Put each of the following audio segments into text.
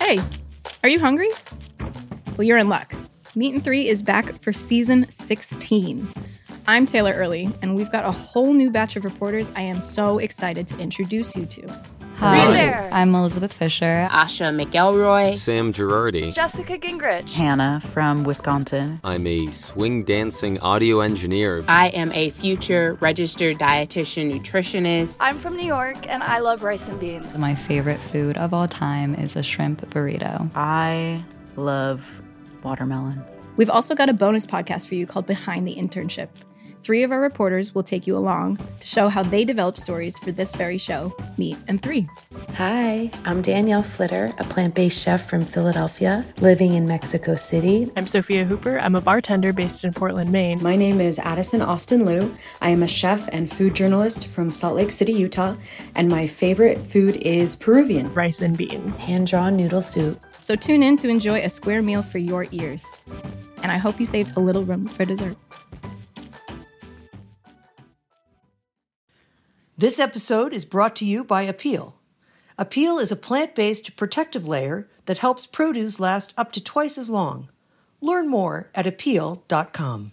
Hey, are you hungry? Well, you're in luck. Meat and Three is back for season 16. I'm Taylor Early, and we've got a whole new batch of reporters I am so excited to introduce you to. Hi, there. I'm Elizabeth Fisher. Asha McElroy. Sam Girardi. Jessica Gingrich. Hannah from Wisconsin. I'm a swing dancing audio engineer. I am a future registered dietitian nutritionist. I'm from New York, and I love rice and beans. My favorite food of all time is a shrimp burrito. I love watermelon. We've also got a bonus podcast for you called Behind the Internship. 3 of our reporters will take you along to show how they developed stories for this very show, Meat and Three. Hi, I'm Danielle Flitter, a plant-based chef from Philadelphia, living in Mexico City. I'm Sophia Hooper. I'm a bartender based in Portland, Maine. My name is Addison Austin Liu. I am a chef and food journalist from Salt Lake City, Utah, and my favorite food is Peruvian. Rice and beans. Hand-drawn noodle soup. So tune in to enjoy a square meal for your ears. And I hope you saved a little room for dessert. This episode is brought to you by Appeal. Appeal is a plant-based protective layer that helps produce last up to twice as long. Learn more at appeal.com.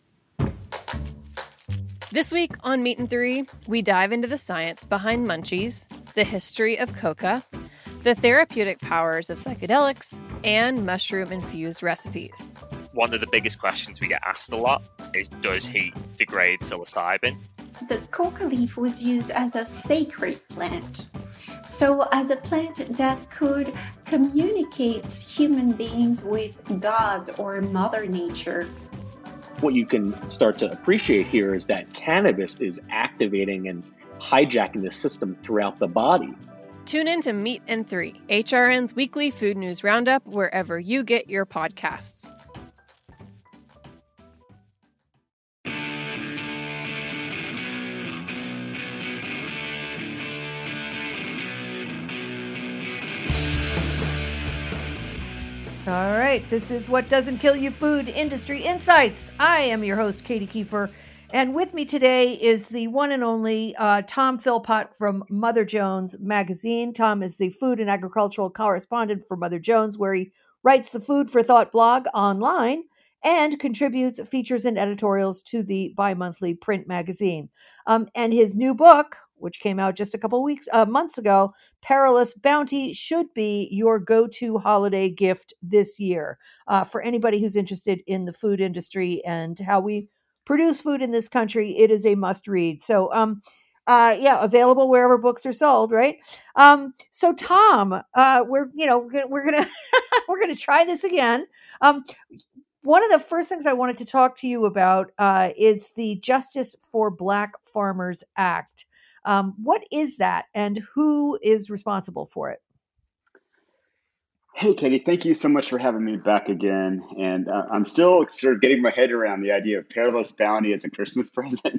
This week on Meat and Three, we dive into the science behind munchies, the history of coca, the therapeutic powers of psychedelics, and mushroom-infused recipes. One of the biggest questions we get asked a lot is, does heat degrade psilocybin? The coca leaf was used as a sacred plant. So as a plant that could communicate human beings with gods or Mother Nature. What you can start to appreciate here is that cannabis is activating and hijacking the system throughout the body. Tune in to Meat and Three, HRN's weekly food news roundup, wherever you get your podcasts. All right, this is What Doesn't Kill You Food Industry Insights. I am your host, Katie Kiefer, and with me today is the one and only Tom Philpott from Mother Jones Magazine. Tom is the food and agricultural correspondent for Mother Jones, where he writes the Food for Thought blog online and contributes features and editorials to the bi-monthly print magazine. And his new book, which came out just a couple months ago, Perilous Bounty, should be your go-to holiday gift this year for anybody who's interested in the food industry and how we produce food in this country. It is a must-read. So, available wherever books are sold, right? So, Tom, we're gonna we're gonna try this again. One of the first things I wanted to talk to you about is the Justice for Black Farmers Act. What is that, and who is responsible for it? Hey, Katie, thank you so much for having me back again. And I'm still sort of getting my head around the idea of Perilous Bounty as a Christmas present.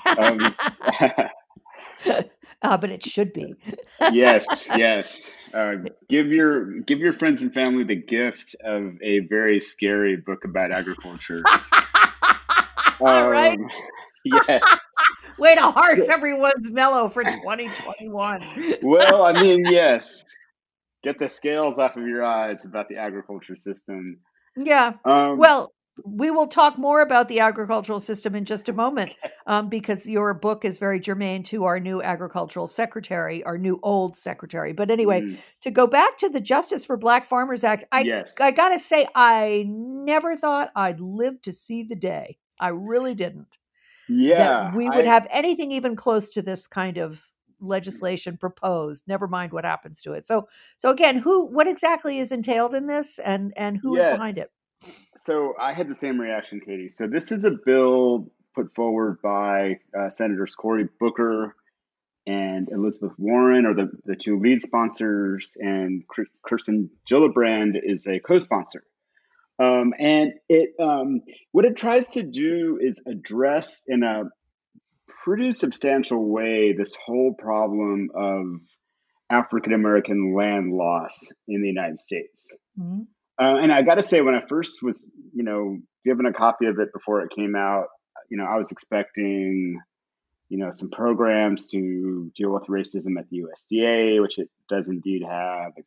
But it should be. Yes. Give your friends and family the gift of a very scary book about agriculture. Right? Yes. Way to harsh everyone's mellow for 2021. Well, I mean, yes. Get the scales off of your eyes about the agriculture system. Yeah. Well, we will talk more about the agricultural system in just a moment, because your book is very germane to our new agricultural secretary, our new old secretary. But anyway, to go back to the Justice for Black Farmers Act, I got to say, I never thought I'd live to see the day. I really didn't. Yeah. That we would have anything even close to this kind of legislation proposed, never mind what happens to it. So again, what exactly is entailed in this, and who is behind it? So I had the same reaction, Katie. So this is a bill put forward by Senators Cory Booker and Elizabeth Warren are the two lead sponsors, and Kirsten Gillibrand is a co-sponsor. And it what it tries to do is address in a pretty substantial way this whole problem of African-American land loss in the United States. Mm-hmm. And I got to say, when I first was, given a copy of it before it came out, I was expecting, some programs to deal with racism at the USDA, which it does indeed have. It's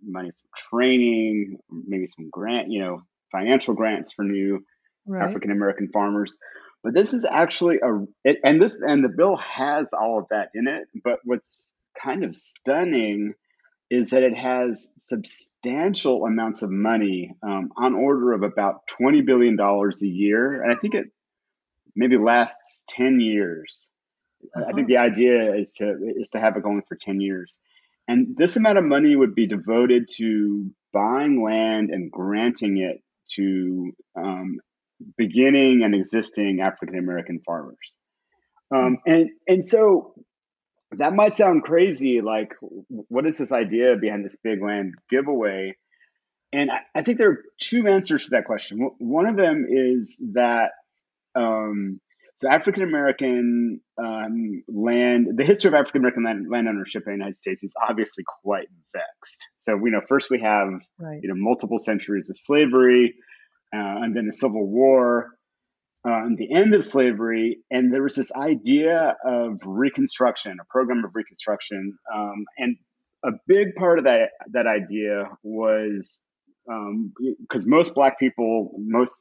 money for training, maybe some financial grants for new African American farmers. But this is actually and the bill has all of that in it. But what's kind of stunning is that it has substantial amounts of money, on order of about $20 billion a year. And I think it maybe lasts 10 years. I think the idea is to have it going for 10 years. And this amount of money would be devoted to buying land and granting it to beginning and existing African American farmers. And so that might sound crazy. Like, what is this idea behind this big land giveaway? And I think there are two answers to that question. One of them is that so African American land, the history of African American land ownership in the United States is obviously quite vexed. So first we have multiple centuries of slavery, and then the Civil War, and the end of slavery, and there was this idea of Reconstruction, a program of Reconstruction, and a big part of that idea was because most Black people, most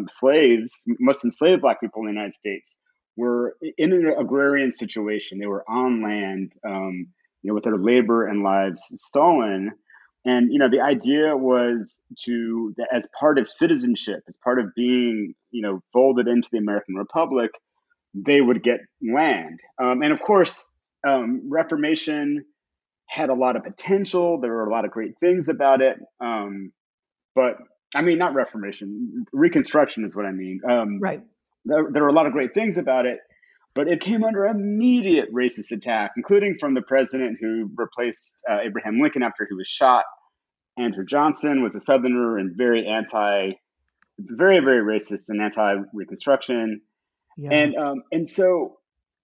enslaved Black people in the United States were in an agrarian situation. They were on land, with their labor and lives stolen. And, the idea was as part of citizenship, as part of being, folded into the American Republic, they would get land. And of course, Reformation had a lot of potential. There were a lot of great things about it. But I mean, not Reformation, Reconstruction is what I mean. Right. There were a lot of great things about it, but it came under immediate racist attack, including from the president who replaced Abraham Lincoln after he was shot. Andrew Johnson was a Southerner and very, very racist and anti-Reconstruction. Yeah. And so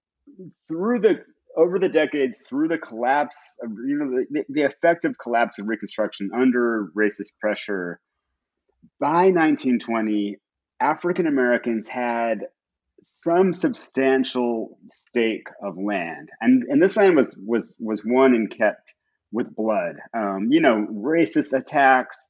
over the decades, through the collapse of, the effective collapse of Reconstruction under racist pressure, by 1920, African Americans had some substantial stake of land, and this land was won and kept with blood. Racist attacks,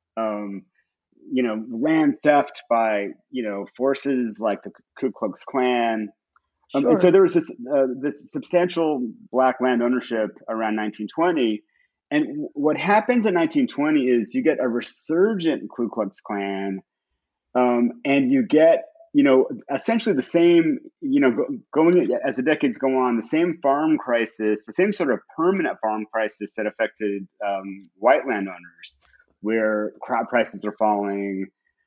land theft by forces like the Ku Klux Klan. And so there was this substantial Black land ownership around 1920. And what happens in 1920 is you get a resurgent Ku Klux Klan, and you get, essentially the same, going as the decades go on, the same farm crisis, the same sort of permanent farm crisis that affected white landowners, where crop prices are falling.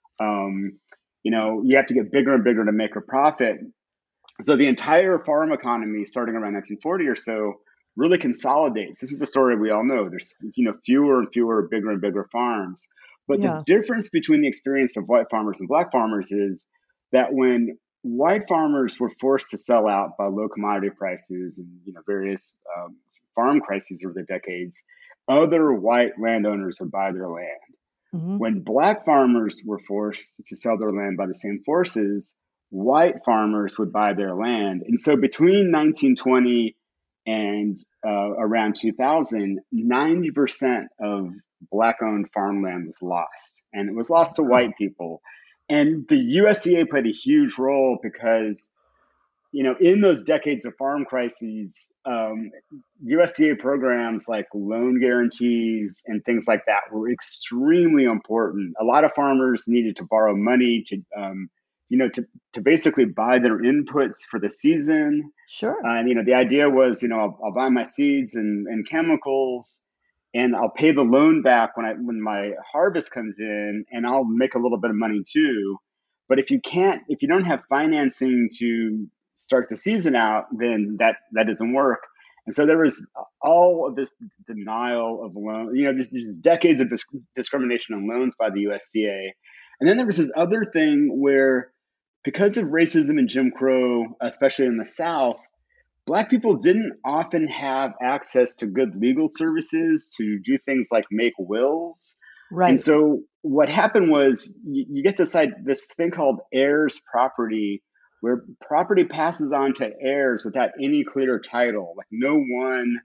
You have to get bigger and bigger to make a profit. So the entire farm economy, starting around 1940 or so, really consolidates. This is a story we all know. There's fewer and fewer, bigger and bigger farms. But the difference between the experience of white farmers and Black farmers is that when white farmers were forced to sell out by low commodity prices and various farm crises over the decades, other white landowners would buy their land. Mm-hmm. When Black farmers were forced to sell their land by the same forces, white farmers would buy their land. And so between 1920 and around 2000, 90% of Black-owned farmland was lost, and it was lost to white people. And the USDA played a huge role because, in those decades of farm crises, USDA programs like loan guarantees and things like that were extremely important. A lot of farmers needed to borrow money to basically buy their inputs for the season. Sure. And, the idea was, I'll buy my seeds and chemicals, and I'll pay the loan back when my harvest comes in, and I'll make a little bit of money too. But if you don't have financing to start the season out, then that doesn't work. And so there was all of this denial of loan. There's decades of discrimination on loans by the USDA. And then there was this other thing where, because of racism and Jim Crow, especially in the South, Black people didn't often have access to good legal services to do things like make wills. Right. And so what happened was you get this thing called heirs property, where property passes on to heirs without any clear title. Like no one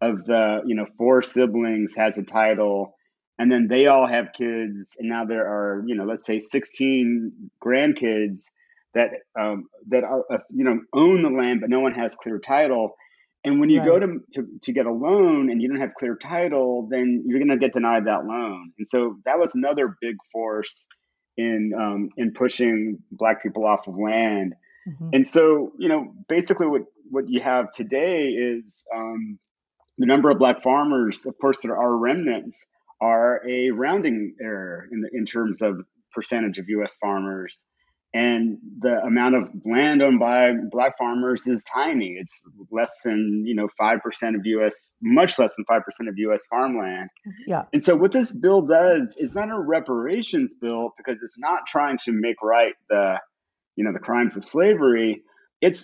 of the, 4 siblings has a title, and then they all have kids, and now there are, let's say 16 grandkids that are, own the land, but no one has clear title. And when you go to get a loan and you don't have clear title, then you're going to get denied that loan. And so that was another big force in pushing Black people off of land. Mm-hmm. And so, basically what you have today is the number of Black farmers. Of course, there are remnants, are a rounding error in terms of percentage of U.S. farmers. And the amount of land owned by Black farmers is tiny. It's less than, 5% of U.S., much less than 5% of U.S. farmland. Yeah. And so what this bill does is not a reparations bill, because it's not trying to make right the crimes of slavery. It's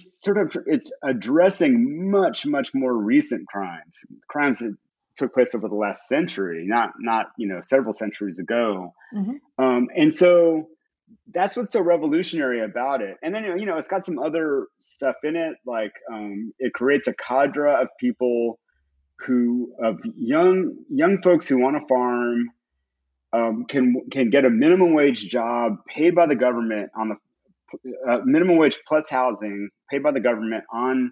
addressing much, much more recent crimes that took place over the last century, not several centuries ago. Mm-hmm. And so that's what's so revolutionary about it. And then, it's got some other stuff in it, like it creates a cadre of people of young folks who want to farm, can get a minimum wage job paid by the government on the minimum wage plus housing paid by the government on,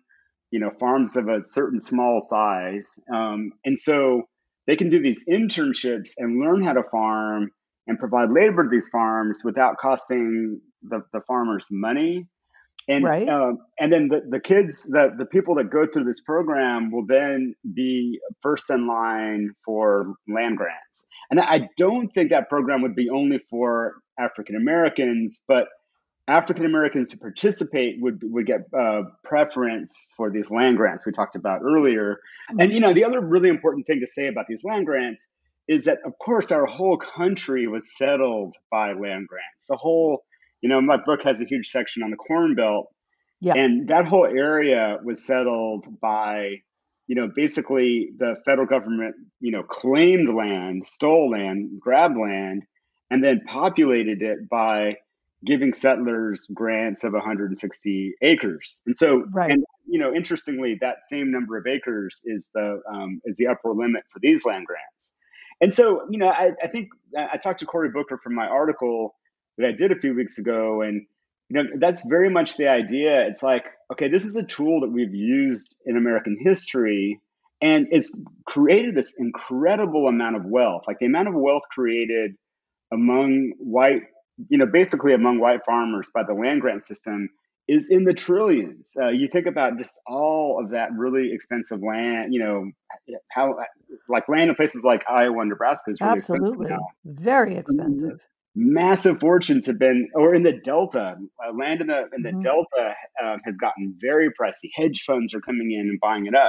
farms of a certain small size. And so they can do these internships and learn how to farm and provide labor to these farms without costing the farmers money. And and then the kids, the people that go through this program will then be first in line for land grants. And I don't think that program would be only for African Americans, but African Americans who participate would get preference for these land grants we talked about earlier. And the other really important thing to say about these land grants is that, of course, our whole country was settled by land grants. The whole, my book has a huge section on the Corn Belt. Yeah. And that whole area was settled by, basically the federal government, claimed land, stole land, grabbed land, and then populated it by giving settlers grants of 160 acres. And so, interestingly, that same number of acres is the upper limit for these land grants. And so, I think I talked to Cory Booker from my article that I did a few weeks ago, and that's very much the idea. It's like, okay, this is a tool that we've used in American history, and it's created this incredible amount of wealth. Like the amount of wealth created among basically among white farmers by the land grant system is in the trillions. You think about just all of that really expensive land, how like land in places like Iowa and Nebraska is really absolutely expensive now. Very expensive. Massive fortunes have been, or in the Delta, land in the Delta has gotten very pricey. Hedge funds are coming in and buying it up.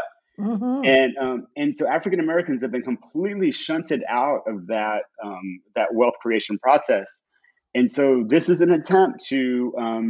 Mm-hmm. And so African Americans have been completely shunted out of that wealth creation process. And so this is an attempt to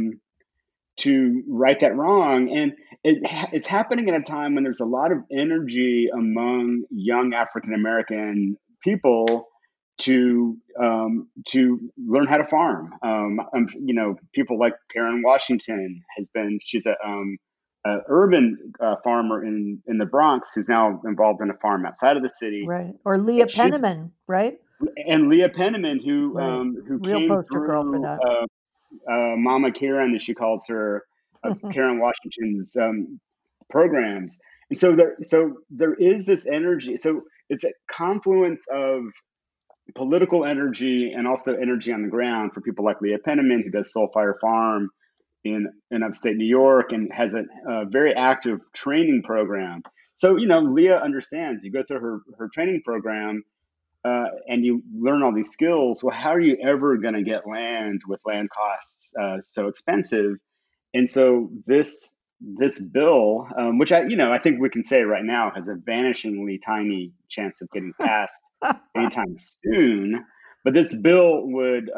right that wrong. And it's happening at a time when there's a lot of energy among young African American people to learn how to farm. People like Karen Washington she's a urban farmer in the Bronx who's now involved in a farm outside of the city. Right. Or Leah Penniman, right? And Leah Penniman, who real came poster through, girl for that. Mama Karen, as she calls her, Karen Washington's programs. And so there is this energy. So it's a confluence of political energy and also energy on the ground for people like Leah Penniman, who does Soul Fire Farm in upstate New York and has a very active training program. So, Leah understands. You go through her training program and you learn all these skills. Well, how are you ever going to get land with land costs so expensive? And so this bill, which I think we can say right now has a vanishingly tiny chance of getting passed anytime soon, but this bill would,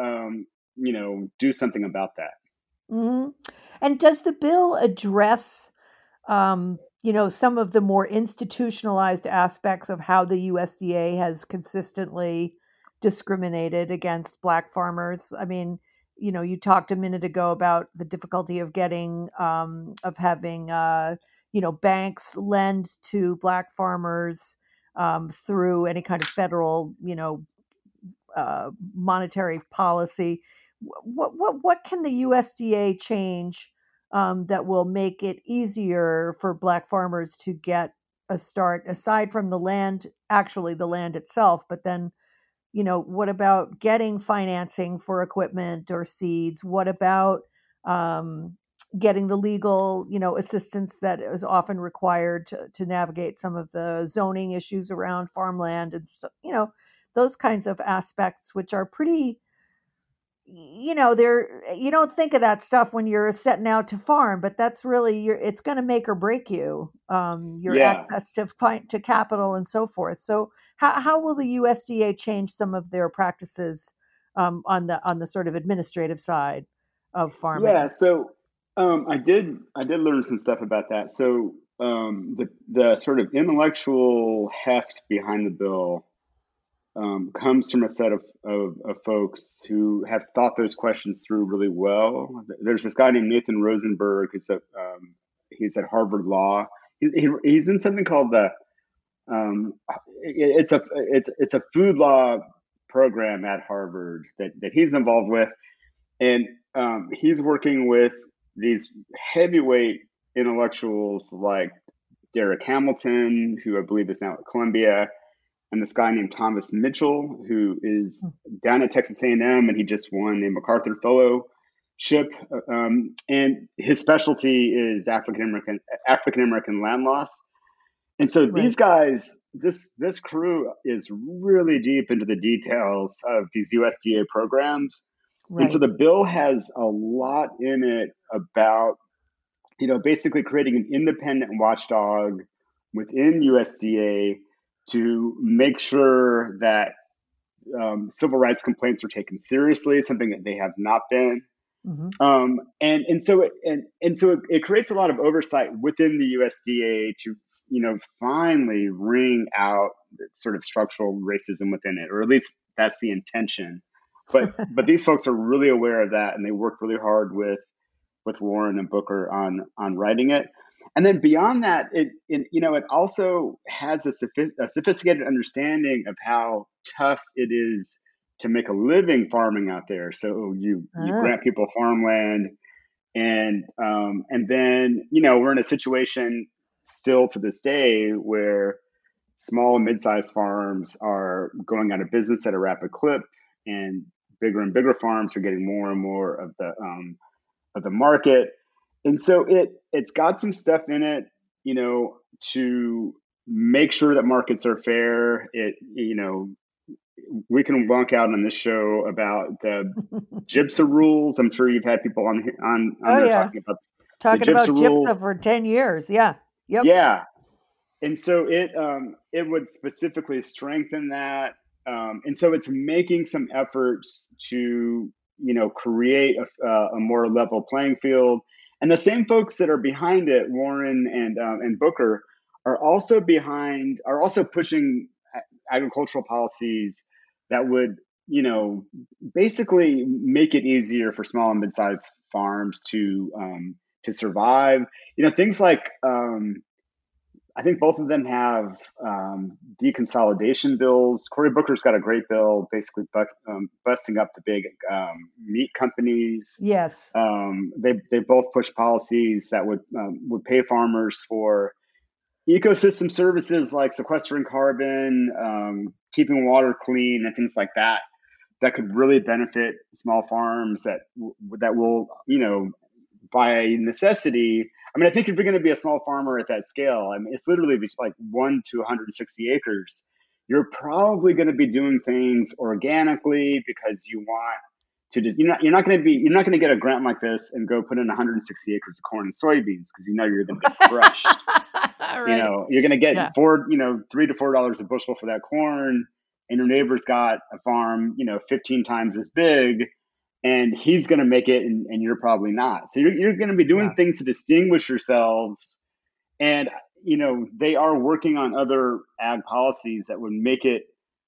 do something about that. Mm-hmm. And does the bill address, some of the more institutionalized aspects of how the USDA has consistently discriminated against Black farmers? I mean, you talked a minute ago about the difficulty of having banks lend to Black farmers through any kind of federal, monetary policy. What can the USDA change that will make it easier for Black farmers to get a start, aside from the land itself, but then, what about getting financing for equipment or seeds? What about getting the legal, assistance that is often required to navigate some of the zoning issues around farmland and stuff, those kinds of aspects, which are pretty, you don't think of that stuff when you're setting out to farm, but that's really it's going to make or break you, your access to capital and so forth. So how will the USDA change some of their practices on the sort of administrative side of farming? Yeah, so I did learn some stuff about that. So the sort of intellectual heft behind the bill comes from a set of folks who have thought those questions through really well. There's this guy named Nathan Rosenberg he's at Harvard Law. He's in something called it's a food law program at Harvard that he's involved with, and he's working with these heavyweight intellectuals like Derek Hamilton, who I believe is now at Columbia, and this guy named Thomas Mitchell, who is down at Texas A&M, and he just won a MacArthur Fellowship. And his specialty is African American land loss. And so these guys, this crew is really deep into the details of these USDA programs. Right. And so the bill has a lot in it about, basically creating an independent watchdog within USDA to make sure that civil rights complaints are taken seriously, something that they have not been. Mm-hmm. And so it creates a lot of oversight within the USDA to, finally wring out sort of structural racism within it, or at least that's the intention. But these folks are really aware of that, and they work really hard with Warren and Booker on writing it. And then beyond that, it also has a sophisticated understanding of how tough it is to make a living farming out there. So you grant people farmland, and then we're in a situation still to this day where small and mid-sized farms are going out of business at a rapid clip, and bigger farms are getting more and more of the market. And so it's got some stuff in it, to make sure that markets are fair. We can wonk out on this show about the GIPSA rules. I'm sure you've had people on there talking about GIPSA for 10 years. Yeah. Yep. Yeah. And so it would specifically strengthen that. And so it's making some efforts to, create a more level playing field. And the same folks that are behind it, Warren and Booker, are also pushing agricultural policies that would, basically make it easier for small and mid-sized farms to survive. Things like I think both of them have deconsolidation bills. Cory Booker's got a great bill, basically busting up the big meat companies. Yes. They both push policies that would pay farmers for ecosystem services like sequestering carbon, keeping water clean, and things like that. That could really benefit small farms that will, by necessity. I think if you're going to be a small farmer at that scale, it's literally just like 1 to 160 acres. You're probably going to be doing things organically because you want to just, you're not going to get a grant like this and go put in 160 acres of corn and soybeans because you're going to get crushed. Right. You're going to get $3 to $4 a bushel for that corn, and your neighbor's got a farm, 15 times as big, and he's going to make it, and you're probably not. So you're going to be doing things to distinguish yourselves. And, they are working on other ag policies that would make it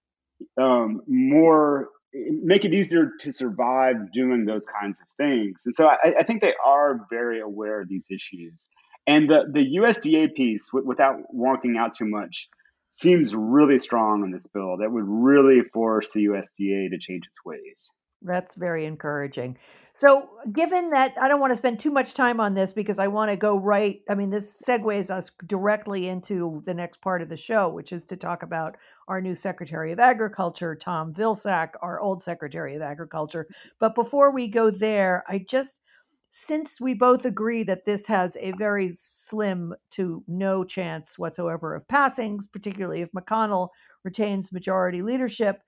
easier to survive doing those kinds of things. And so I think they are very aware of these issues. And the USDA piece, without walking out too much, seems really strong in this bill. That would really force the USDA to change its ways. That's very encouraging. So given that, I don't want to spend too much time on this because I want to go right. I mean, this segues us directly into the next part of the show, which is to talk about our new Secretary of Agriculture, Tom Vilsack, our old Secretary of Agriculture. But before we go there, since we both agree that this has a very slim to no chance whatsoever of passing, particularly if McConnell retains majority leadership,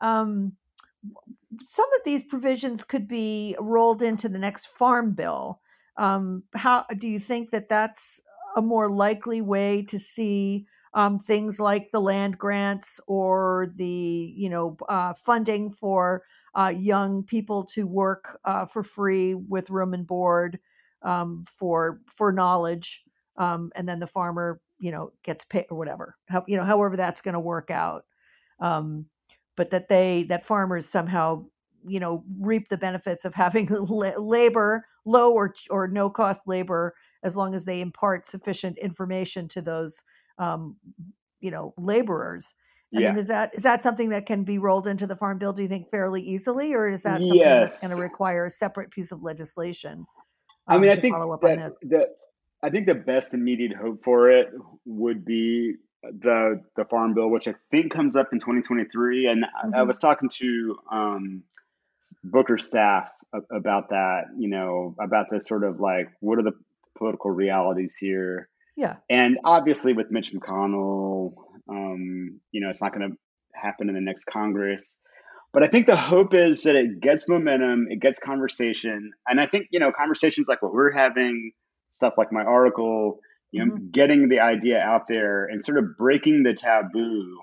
some of these provisions could be rolled into the next farm bill. How do you think that that's a more likely way to see things like the land grants or the funding for young people to work for free with room and board for knowledge, and then the farmer gets paid or whatever, however that's going to work out. But that farmers somehow, reap the benefits of having labor, low or no cost labor, as long as they impart sufficient information to those, laborers. I mean, is that something that can be rolled into the farm bill, do you think, fairly easily, or is that something that's going to require a separate piece of legislation? I think I think the best immediate hope for it would be the farm bill, which I think comes up in 2023. And I was talking to Booker's staff about that, about this sort of like, what are the political realities here? Yeah. And obviously with Mitch McConnell, it's not going to happen in the next Congress. But I think the hope is that it gets momentum, it gets conversation. And I think, conversations like what we're having, stuff like my article, getting the idea out there and sort of breaking the taboo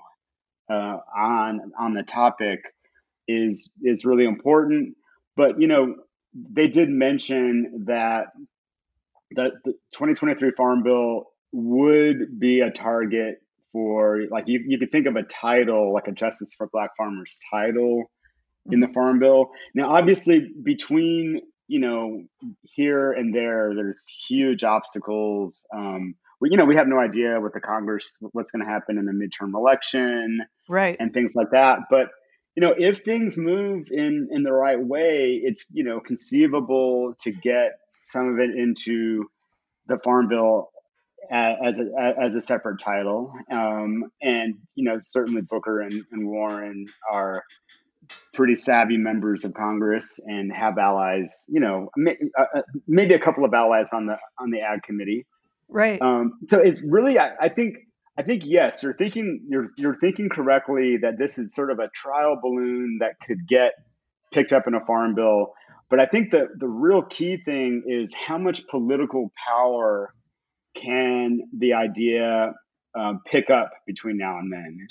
on the topic is really important. But, they did mention that the 2023 Farm Bill would be a target for, like, you could think of a title, like a Justice for Black Farmers title in the Farm Bill. Now, obviously, between here and there's huge obstacles. We have no idea with the Congress, what's going to happen in the midterm election, right, and things like that. But, if things move in the right way, it's, conceivable to get some of it into the Farm Bill as a separate title. And, certainly Booker and Warren are pretty savvy members of Congress and have allies, maybe a couple of allies on the Ag Committee. Right. So it's really, I think yes, you're thinking correctly that this is sort of a trial balloon that could get picked up in a farm bill. But I think the real key thing is how much political power can the idea pick up between now and then.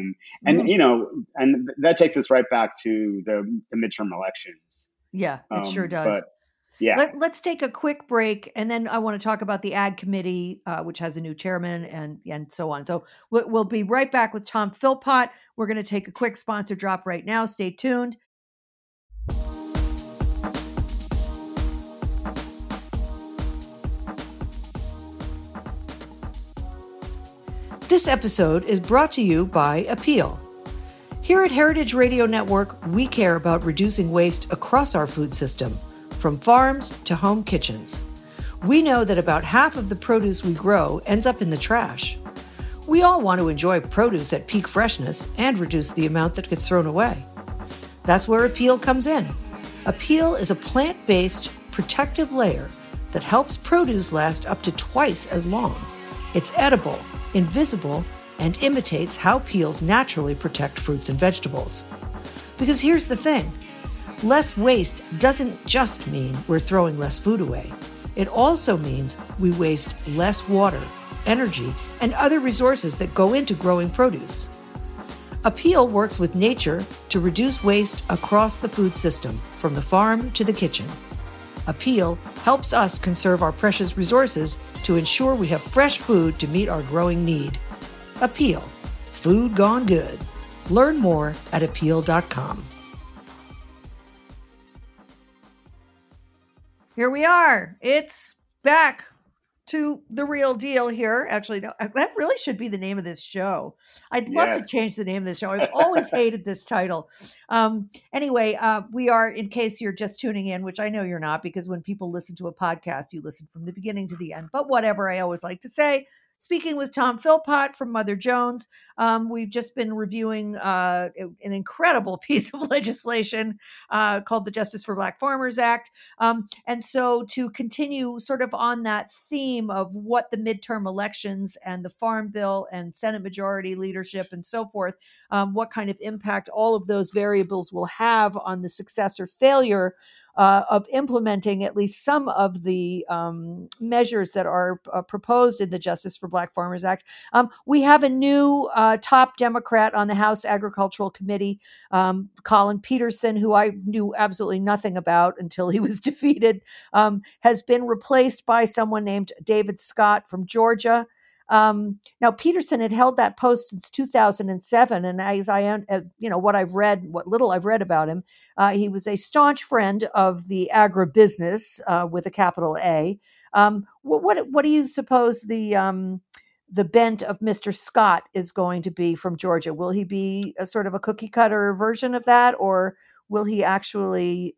And that takes us right back to the midterm elections. Yeah, it sure does. But, yeah. Let's take a quick break, and then I want to talk about the Ag Committee, which has a new chairman and so on. So we'll be right back with Tom Philpott. We're going to take a quick sponsor drop right now. Stay tuned. This episode is brought to you by Appeal. Here at Heritage Radio Network, we care about reducing waste across our food system, from farms to home kitchens. We know that about half of the produce we grow ends up in the trash. We all want to enjoy produce at peak freshness and reduce the amount that gets thrown away. That's where Appeal comes in. Appeal is a plant-based protective layer that helps produce last up to twice as long. It's edible, invisible, and imitates how peels naturally protect fruits and vegetables. Because here's the thing. Less waste doesn't just mean we're throwing less food away. It also means we waste less water, energy, and other resources that go into growing produce. Appeal works with nature to reduce waste across the food system, from the farm to the kitchen. Appeal helps us conserve our precious resources to ensure we have fresh food to meet our growing need. Appeal. Food gone good. Learn more at appeal.com. Here we are. It's back. to the real deal here. Actually, no, that really should be the name of this show. I'd love to change the name of this show. I've always hated this title. Anyway, we are, in case you're just tuning in, which I know you're not, because when people listen to a podcast, you listen from the beginning to the end. But whatever, I always like to say. Speaking with Tom Philpott from Mother Jones, we've just been reviewing an incredible piece of legislation called the Justice for Black Farmers Act. And so to continue sort of on that theme of what the midterm elections and the Farm Bill and Senate Majority Leadership and so forth, what kind of impact all of those variables will have on the success or failure of implementing at least some of the measures that are proposed in the Justice for Black Farmers Act. We have a new top Democrat on the House Agricultural Committee, Colin Peterson, who I knew absolutely nothing about until he was defeated, has been replaced by someone named David Scott from Georgia. Now Peterson had held that post since 2007, and as you know, what little I've read about him, he was a staunch friend of the agribusiness with a capital A. What do you suppose the bent of Mr. Scott is going to be from Georgia? Will he be a sort of a cookie cutter version of that, or will he actually,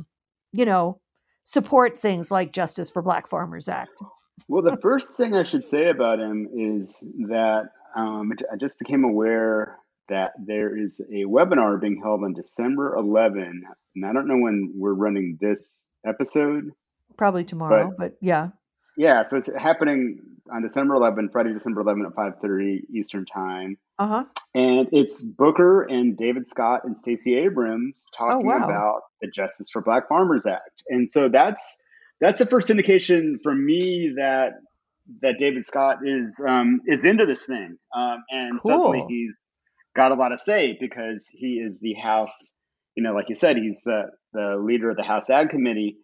support things like Justice for Black Farmers Act? Well, the first thing I should say about him is that I just became aware that there is a webinar being held on December 11, and I don't know when we're running this episode. Probably tomorrow, but yeah. Yeah, so it's happening on December 11, Friday, December 11 at 5:30 Eastern Time. Uh-huh. And it's Booker and David Scott and Stacey Abrams talking about the Justice for Black Farmers Act. And so that's the first indication for me that David Scott is into this thing, and certainly he's got a lot to say because he is the House. Like you said, he's the leader of the House Ag Committee.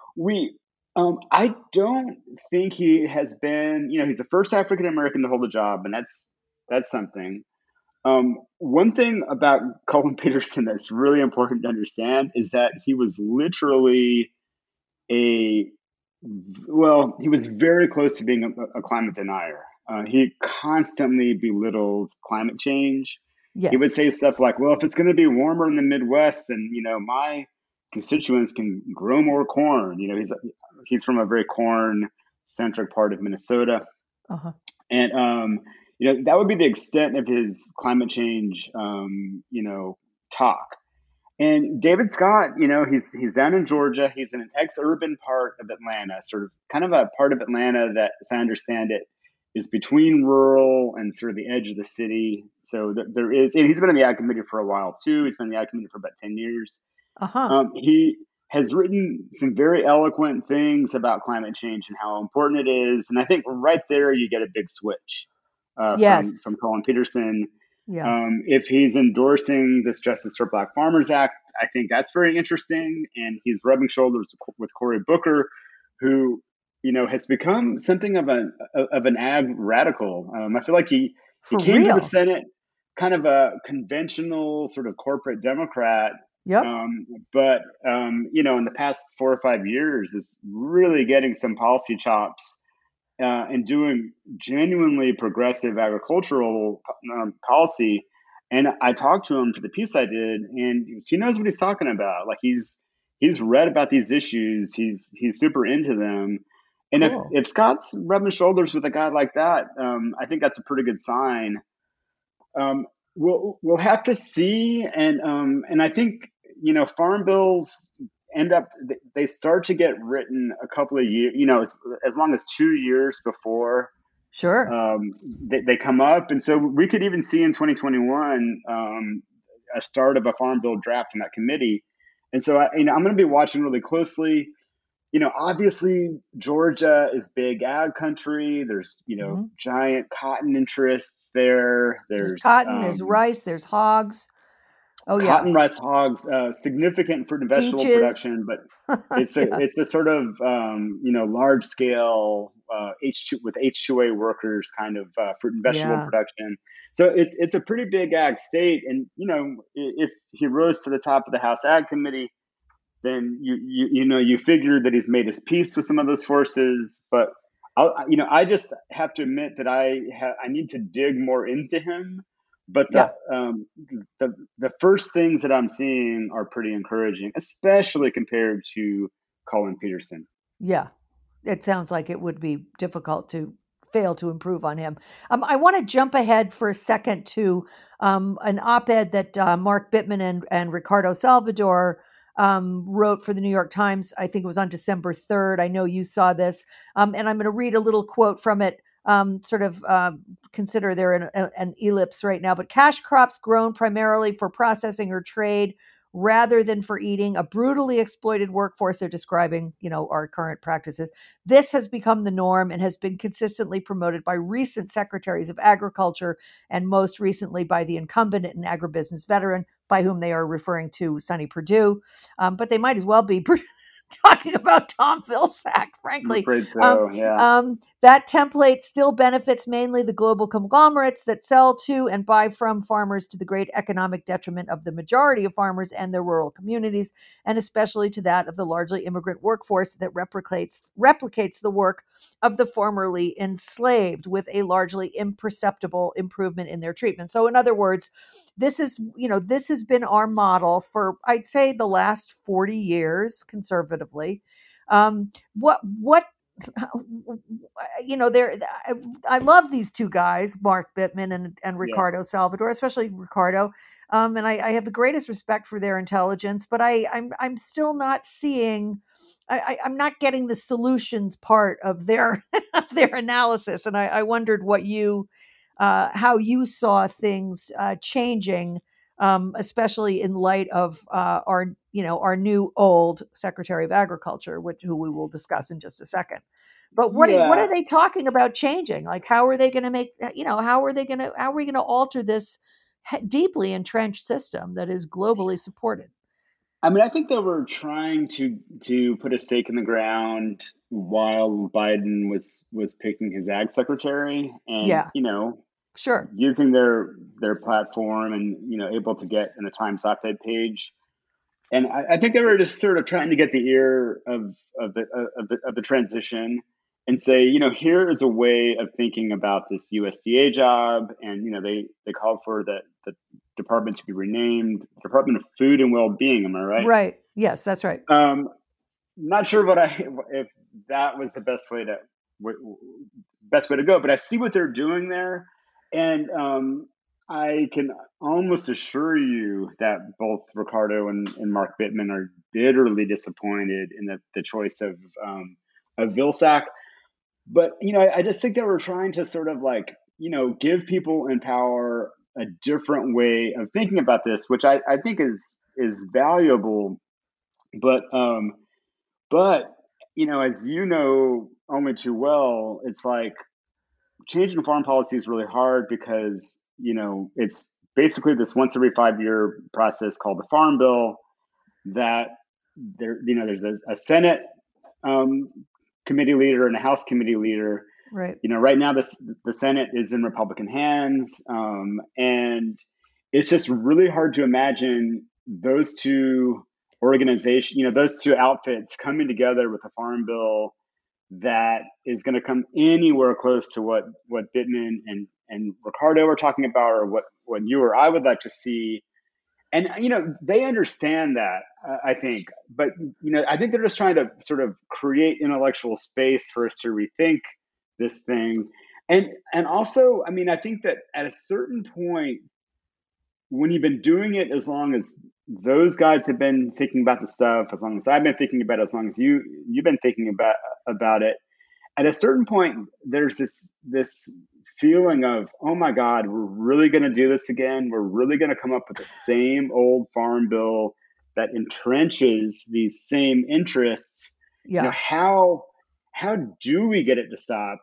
I don't think he has been. He's the first African American to hold a job, and that's something. One thing about Colin Peterson that's really important to understand is that he was literally he was very close to being a climate denier. He constantly belittled climate change. Yes. He would say stuff like, well, if it's going to be warmer in the Midwest, then, my constituents can grow more corn. He's from a very corn-centric part of Minnesota. Uh-huh. And, that would be the extent of his climate change, talk. And David Scott, he's down in Georgia. He's in an ex-urban part of Atlanta, sort of kind of a part of Atlanta that, as I understand it, is between rural and sort of the edge of the city. So there is, and he's been in the Ag Committee for a while too. He's been in the Ag Committee for about 10 years. Uh-huh. He has written some very eloquent things about climate change and how important it is. And I think right there you get a big switch from Colin Peterson. Yeah. If he's endorsing this Justice for Black Farmers Act, I think that's very interesting. And he's rubbing shoulders with Cory Booker, who, has become something of an ag radical. I feel like he came to the Senate kind of a conventional sort of corporate Democrat. Yep. But in the past 4 or 5 years is really getting some policy chops and doing genuinely progressive agricultural policy. And I talked to him for the piece I did, and he knows what he's talking about. Like he's read about these issues. He's super into them. And cool. if Scott's rubbing shoulders with a guy like that, I think that's a pretty good sign. We'll have to see. And I think, farm bills they start to get written a couple of years, as long as 2 years before. Sure. They come up. And so we could even see in 2021 a start of a farm bill draft in that committee. And so, I'm going to be watching really closely. Obviously Georgia is big ag country. There's, giant cotton interests there. There's cotton, there's rice, there's hogs. Oh yeah. Cotton, rice, hogs, significant fruit and vegetable Peaches. Production, but it's a sort of, large scale, H2A workers kind of, fruit and vegetable production. So it's a pretty big ag state. And, if he rose to the top of the House Ag Committee, then you figure that he's made his peace with some of those forces. But I just have to admit that I need to dig more into him. But the first things that I'm seeing are pretty encouraging, especially compared to Colin Peterson. Yeah, it sounds like it would be difficult to fail to improve on him. I want to jump ahead for a second to an op-ed that Mark Bittman and Ricardo Salvador wrote for the New York Times. I think it was on December 3rd. I know you saw this. And I'm going to read a little quote from it. Consider they're in an ellipse right now, but cash crops grown primarily for processing or trade rather than for eating, a brutally exploited workforce. They're describing, our current practices. This has become the norm and has been consistently promoted by recent secretaries of agriculture and most recently by the incumbent and agribusiness veteran, by whom they are referring to Sonny Perdue. But they might as well be talking about Tom Vilsack, frankly. I'm afraid so, yeah. That template still benefits mainly the global conglomerates that sell to and buy from farmers, to the great economic detriment of the majority of farmers and their rural communities, and especially to that of the largely immigrant workforce that replicates the work of the formerly enslaved, with a largely imperceptible improvement in their treatment. So in other words, this has been our model for, I'd say, the last 40 years, conservatively. I love these two guys, Mark Bittman and Ricardo Salvador, especially Ricardo. And I have the greatest respect for their intelligence, but I'm still not seeing, I'm not getting the solutions part of their analysis. And I wondered how you saw things changing, especially in light of our new old Secretary of Agriculture, who we will discuss in just a second. But what are they talking about changing? Like, how are they going to make? How are we going to alter this deeply entrenched system that is globally supported? I mean, I think they were trying to put a stake in the ground while Biden was picking his ag secretary, and sure, using their platform and able to get in the Times op-ed page. And I think they were just sort of trying to get the ear of the transition and say, here is a way of thinking about this USDA job. And they called for the department to be renamed Department of Food and Well-Being. Am I right? Right. Yes, that's right. Not sure if that was the best way to go, but I see what they're doing there, and I can almost assure you that both Ricardo and Mark Bittman are bitterly disappointed in the choice of Vilsack. But I just think that we're trying to sort of give people in power a different way of thinking about this, which I think is valuable. But as you know only too well, it's like changing foreign policy is really hard because it's basically this once every 5-year process called the Farm Bill that there's a Senate committee leader and a House committee leader. Right. Right now the Senate is in Republican hands, and it's just really hard to imagine those two organizations, those two outfits coming together with a farm bill that is going to come anywhere close to what Bittman and Ricardo are talking about, or what you or I would like to see. And, they understand that, I think. But, I think they're just trying to sort of create intellectual space for us to rethink this thing. And also, I mean, I think that at a certain point, when you've been doing it as long as those guys have been thinking about the stuff, as long as I've been thinking about it, as long as you've been thinking about it, at a certain point, there's this feeling of, oh my God, we're really going to do this again. We're really going to come up with the same old farm bill that entrenches these same interests. Yeah. How do we get it to stop?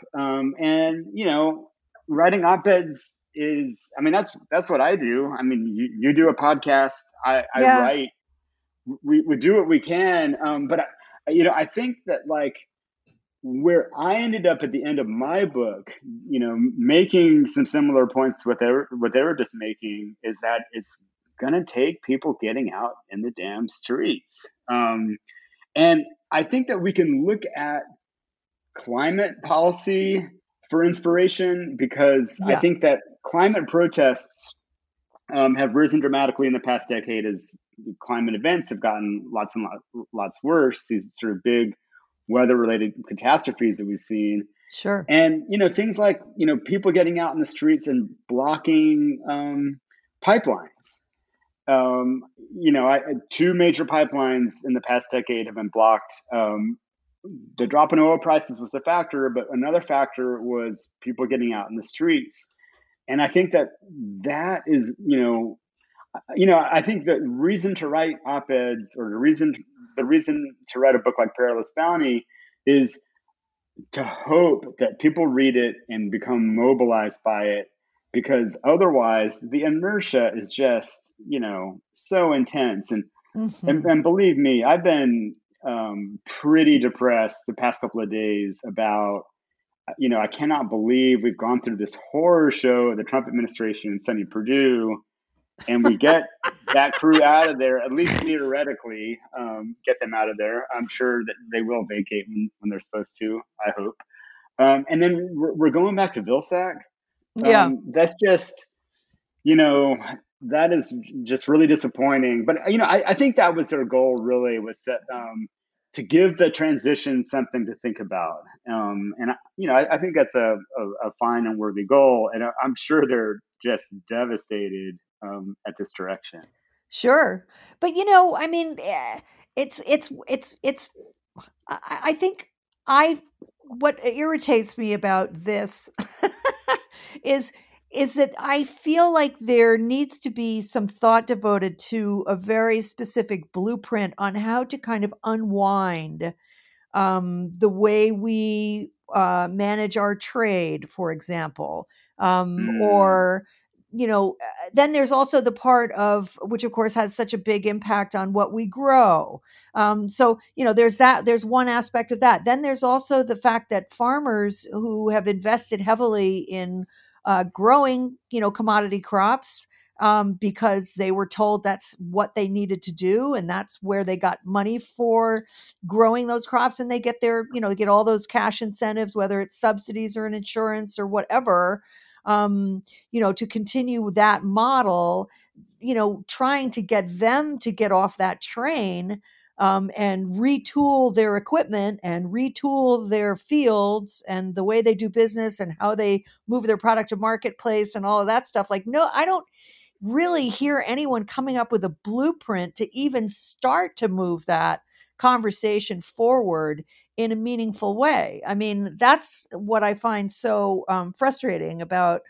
Writing op-eds is, I mean, that's what I do. I mean, you do a podcast, I write, we do what we can. But I think that where I ended up at the end of my book, making some similar points to what they were just making, is that it's going to take people getting out in the damn streets. And I think that we can look at climate policy for inspiration, because I think that climate protests have risen dramatically in the past decade as climate events have gotten lots and lots worse. These sort of big weather-related catastrophes that we've seen. Sure. And, things like, people getting out in the streets and blocking pipelines. Two major pipelines in the past decade have been blocked. The drop in oil prices was a factor, but another factor was people getting out in the streets. And I think that is, I think the reason to write op-eds, or the reason to write a book like Perilous Bounty, is to hope that people read it and become mobilized by it, because otherwise the inertia is just, so intense. And, and believe me, I've been pretty depressed the past couple of days about, I cannot believe we've gone through this horror show of the Trump administration and Sonny Perdue, and we get that crew out of there, at least theoretically, get them out of there. I'm sure that they will vacate when they're supposed to, I hope. And then we're going back to Vilsack. That's just, that is just really disappointing. But, I think that was their goal, really, was to give the transition something to think about. I think that's a fine and worthy goal. And I'm sure they're just devastated at this direction. Sure. But, I think what irritates me about this is that I feel like there needs to be some thought devoted to a very specific blueprint on how to kind of unwind the way we manage our trade, for example, or then there's also the part of which, of course, has such a big impact on what we grow. So, there's one aspect of that. Then there's also the fact that farmers who have invested heavily in growing, commodity crops, because they were told that's what they needed to do. And that's where they got money for growing those crops. And they get their, they get all those cash incentives, whether it's subsidies or an insurance or whatever, to continue that model, trying to get them to get off that train, and retool their equipment and retool their fields and the way they do business and how they move their product to marketplace and all of that stuff. Like, no, I don't really hear anyone coming up with a blueprint to even start to move that conversation forward in a meaningful way. I mean, that's what I find so frustrating about,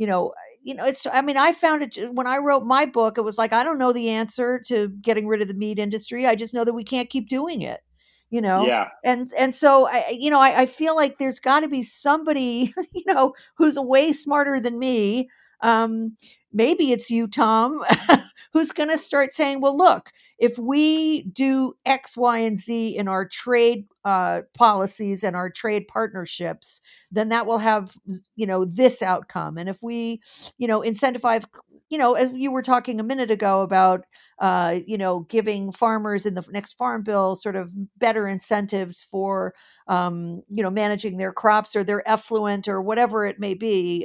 I found it when I wrote my book, it was like, I don't know the answer to getting rid of the meat industry. I just know that we can't keep doing it, Yeah. And so I feel like there's got to be somebody, who's way smarter than me. Maybe it's you, Tom, who's going to start saying, well, look, if we do X, Y, and Z in our trade policies and our trade partnerships, then that will have, this outcome. And if we, incentivize, as you were talking a minute ago about, giving farmers in the next farm bill sort of better incentives for, managing their crops or their effluent or whatever it may be,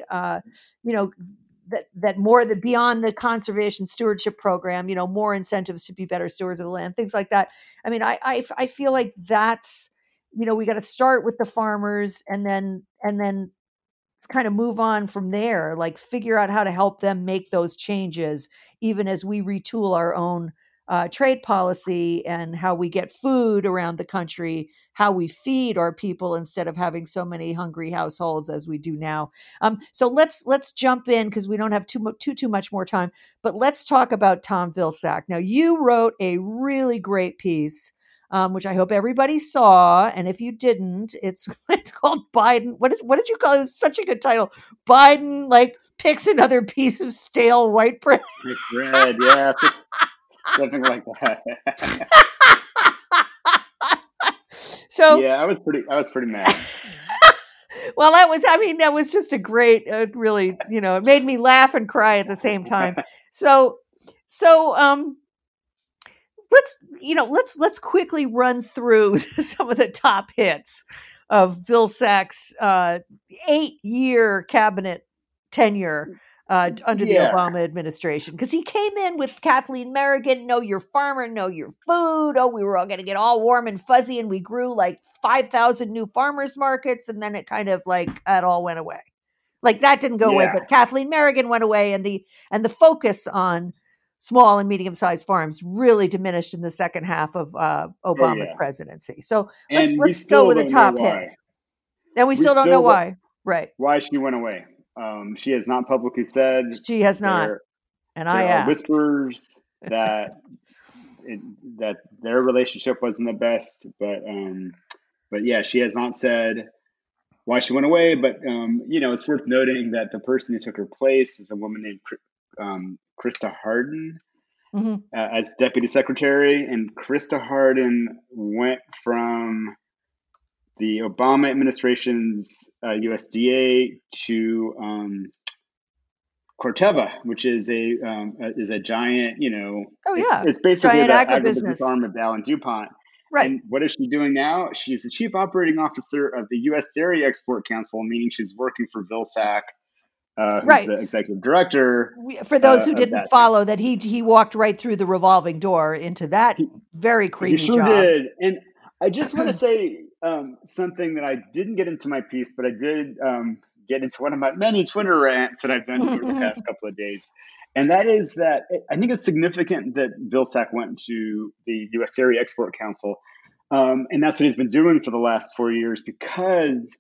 that more beyond the conservation stewardship program, more incentives to be better stewards of the land, things like that. I mean, I feel like that's, we got to start with the farmers and then kind of move on from there, like figure out how to help them make those changes, even as we retool our own trade policy and how we get food around the country, how we feed our people instead of having so many hungry households as we do now. So let's jump in because we don't have too much more time, but let's talk about Tom Vilsack. Now, you wrote a really great piece, which I hope everybody saw. And if you didn't, it's called Biden. What did you call it? It was such a good title. Biden picks another piece of stale white bread. Bread, yeah. Something like that. So yeah, I was pretty mad. Well, that was just a great, really, it made me laugh and cry at the same time. So let's quickly run through some of the top hits. of Vilsack's 8-year cabinet tenure under the Obama administration, because he came in with Kathleen Merrigan, know your farmer, know your food. Oh, we were all going to get all warm and fuzzy, and we grew like 5,000 new farmers markets, and then it kind of like it all went away. Like that didn't go away, but Kathleen Merrigan went away, and the focus on small and medium-sized farms really diminished in the second half of Obama's presidency. So let's go with the top hits. And we still don't know why. Right. Why she went away. She has not publicly said. She has not. And I asked. Whispers that that their relationship wasn't the best, but yeah, she has not said why she went away. But it's worth noting that the person who took her place is a woman named Krista Harden as deputy secretary, and Krista Harden went from the Obama administration's USDA to Corteva, which is a giant, it's basically giant the agribusiness arm of Dow and DuPont. Right. And what is she doing now? She's the chief operating officer of the U.S. Dairy Export Council, meaning she's working for Vilsack, who's the executive director. For those who didn't follow that, he walked right through the revolving door into that very creepy job. He sure did. And I just want to say something that I didn't get into my piece, but I did get into one of my many Twitter rants that I've done over the past couple of days. And that is that I think it's significant that Vilsack went to the U.S. Dairy Export Council. And that's what he's been doing for the last 4 years, because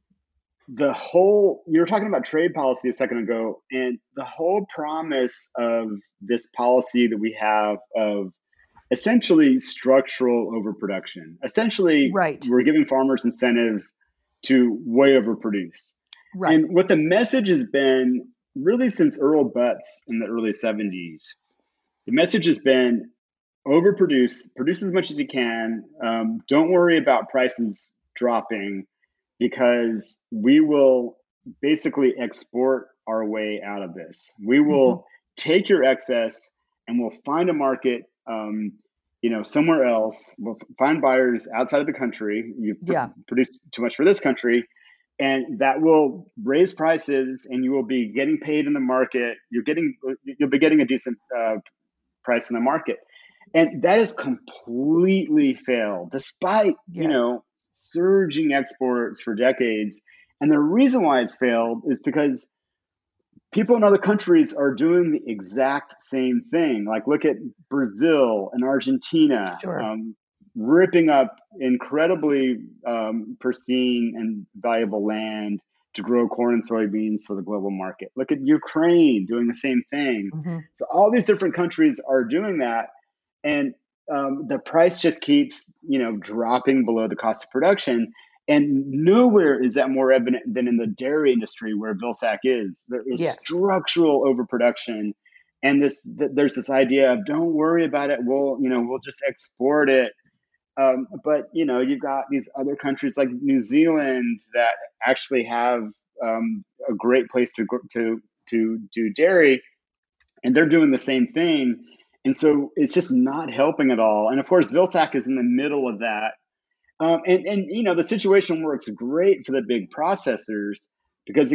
you were talking about trade policy a second ago, and the whole promise of this policy that we have of essentially structural overproduction. Essentially, we're giving farmers incentive to way overproduce. Right. And what the message has been really since Earl Butz in the early 70s, the message has been overproduce, produce as much as you can. Don't worry about prices dropping, because we will basically export our way out of this. We will take your excess and we'll find a market somewhere else. We'll find buyers outside of the country. You've produced too much for this country, and that will raise prices, and you will be getting paid in the market. You'll be getting a decent price in the market. And that has completely failed, despite, surging exports for decades. And the reason why it's failed is because people in other countries are doing the exact same thing. Like, look at Brazil and Argentina, ripping up incredibly pristine and valuable land to grow corn and soybeans for the global market. Look at Ukraine doing the same thing. So all these different countries are doing that. And the price just keeps, dropping below the cost of production. And nowhere is that more evident than in the dairy industry, where Vilsack is. There is structural overproduction, and there's this idea of don't worry about it. We'll just export it. But you've got these other countries like New Zealand that actually have a great place to do dairy, and they're doing the same thing. And so it's just not helping at all. And of course, Vilsack is in the middle of that. And the situation works great for the big processors, because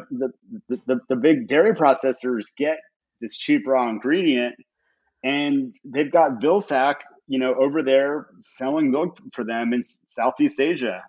the big dairy processors get this cheap raw ingredient, and they've got Vilsack over there selling milk for them in Southeast Asia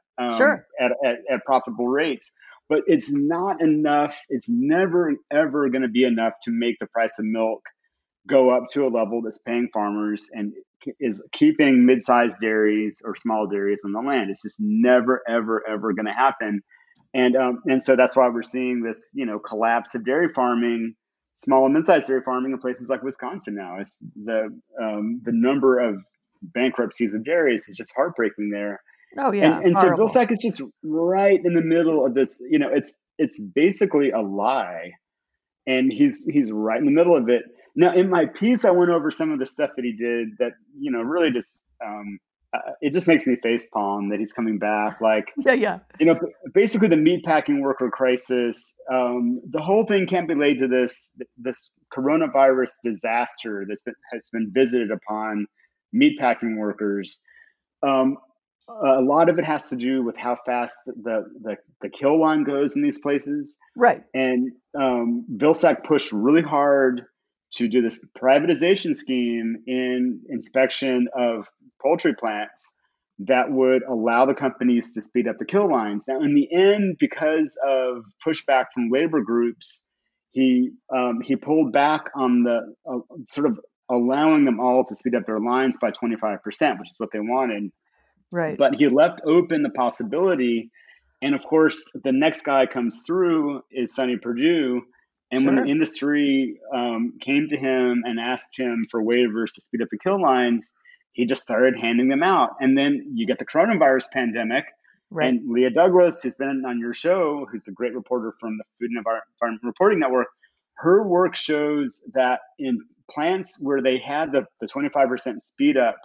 at profitable rates. But it's not enough. It's never ever going to be enough to make the price of milk go up to a level that's paying farmers and is keeping mid-sized dairies or small dairies on the land. It's just never, ever, ever going to happen. And so that's why we're seeing this, collapse of dairy farming, small and mid-sized dairy farming in places like Wisconsin now. It's the number of bankruptcies of dairies is just heartbreaking there. Oh yeah. And so Vilsack is just right in the middle of this, it's basically a lie. And he's right in the middle of it. Now, in my piece, I went over some of the stuff that he did that, really just, it just makes me facepalm that he's coming back. Like, basically the meatpacking worker crisis, the whole thing can't be laid to this coronavirus disaster has been visited upon meatpacking workers. a lot of it has to do with how fast the kill line goes in these places. Right. And Vilsack pushed really hard to do this privatization scheme in inspection of poultry plants that would allow the companies to speed up the kill lines. Now, in the end, because of pushback from labor groups, he pulled back on the sort of allowing them all to speed up their lines by 25%, which is what they wanted. Right. But he left open the possibility. And of course, the next guy comes through is Sonny Perdue. And when the industry came to him and asked him for waivers to speed up the kill lines, he just started handing them out. And then you get the coronavirus pandemic. Right. And Leah Douglas, who's been on your show, who's a great reporter from the Food and Environment Reporting Network, her work shows that in plants where they had the 25% speed up,